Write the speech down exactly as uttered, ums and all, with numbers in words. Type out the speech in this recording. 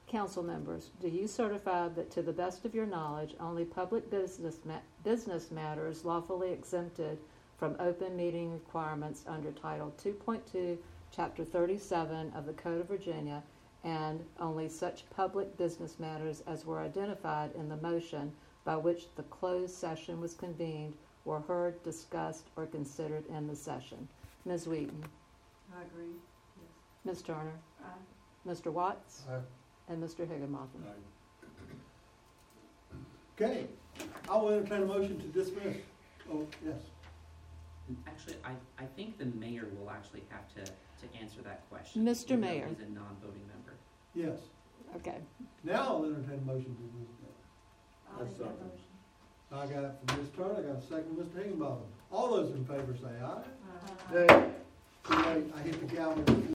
council members, do you certify that to the best of your knowledge, only public business ma- business matters lawfully exempted from open meeting requirements under Title two point two, Chapter thirty-seven of the Code of Virginia, and only such public business matters as were identified in the motion by which the closed session was convened were heard, discussed, or considered in the session? Miz Wheaton? I agree. Miz Turner? Aye. Mister Watts? Aye. And Mister Higginbotham? Okay, I will entertain a motion to dismiss. Oh, yes. Actually, I, I think the mayor will actually have to, to answer that question. Mister even though Mayor. He's a non-voting member. Yes. Okay. Now I'll entertain a motion to dismiss. I'll make that motion. I got it from Miz Turner, I got a second from Mister Higginbotham. All those in favor say aye. Aye. Too late, I hit the gavel.